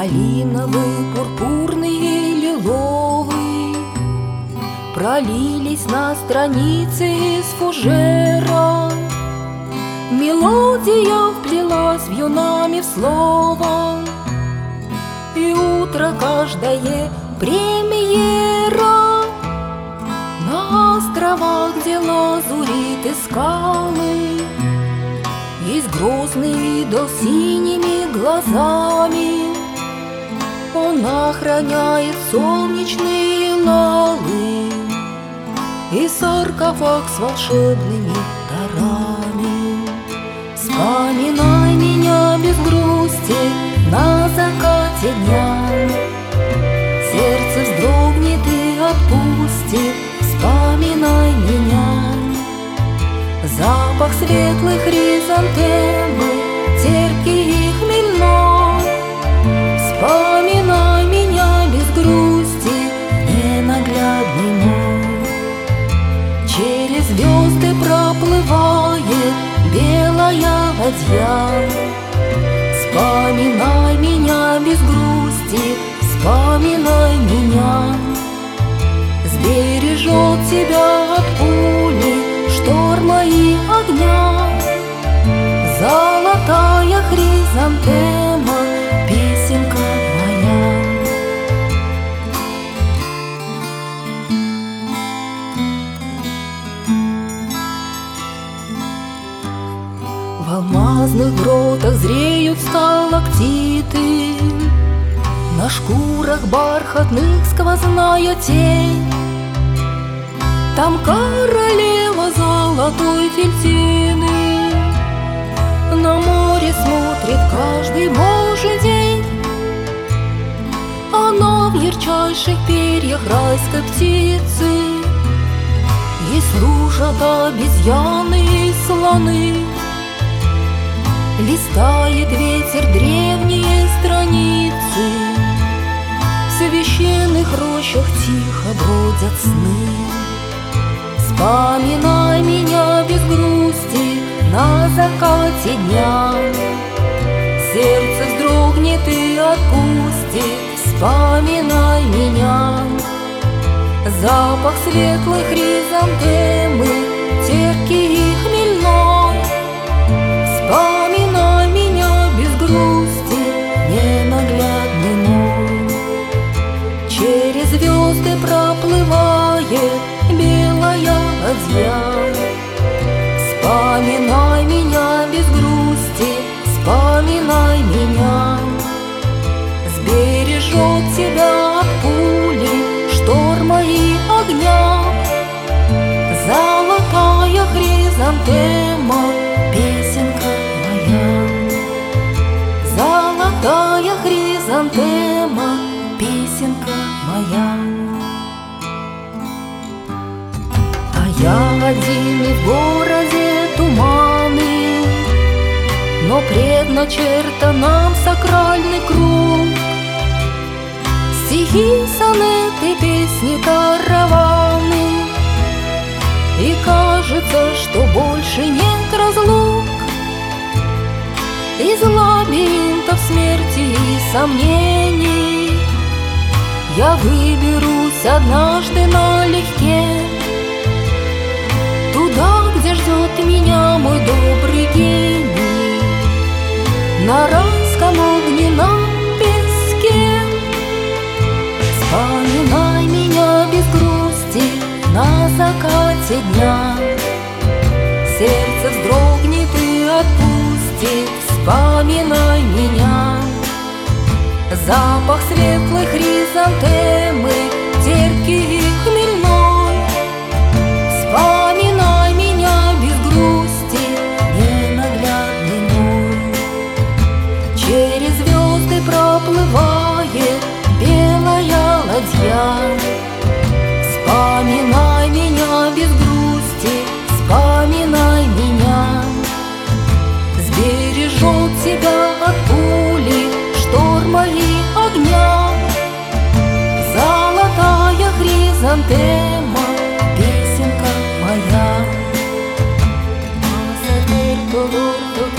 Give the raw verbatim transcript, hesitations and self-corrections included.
Малиновый, пурпурный и лиловый пролились на странице из фужера. Мелодия вплелась вьюнами в слово, и утро каждое премьера. На островах, где лазурит и скалы, есть грозный идол синими глазами. Он охраняет солнечные лалы и саркофаг с волшебными дарами. Вспоминай меня без грусти на закате дня, сердце вздрогнет и отпустит. Вспоминай меня, запах светлых хризантемы, терпкий и хмельной. Вспоминай меня без грусти, ненаглядный мой. Через звезды проплывает белая ладья. Вспоминай меня без грусти, вспоминай меня. Сбережет тебя от пули шторма и огня. Золотая хризантема, песенка моя. В алмазных гротах зреют сталактиты, на шкурах бархатных сквозная тень. Там королева золотой фельтины на море смотрит каждый божий день. Она в ярчайших перьях райской птицы, ей служат обезьяны и слоны. Листает ветер древние страницы, в священных рощах тихо бродят сны. Вспоминай меня без грусти на закате дня, сердце вздрогнет и отпустит. Вспоминай меня, запах светлой хризантемы, терпкий и хмельной. Вспоминай меня без грусти, ненаглядный мой. Через звезды проплывает белая ладья. Вспоминай меня без грусти, вспоминай меня. Сбережет тебя от пули шторма и огня. Золотая хризантема, песенка моя. Золотая хризантема, песенка моя. Я один и в городе туманы, но предначертан нам сакральный круг. Стихи, сонеты, песни, караваны, и кажется, что больше нет разлук. Из лабиринтов смерти и сомнений я выберусь однажды налегке, туда, где ждет меня мой добрый гений, на райском огненном песке. Вспоминай меня без грусти на закате дня, сердце вздрогнет и отпустит. Вспоминай меня, запах светлой хризантемы, терпкий и хмельной. Вспоминай меня без грусти, ненаглядный мой. Через звезды проплывает белая ладья. Вспоминай меня без грусти, вспоминай меня. Сбережет тебя от пули шторма и огня. Золотая хризантема, песенка моя.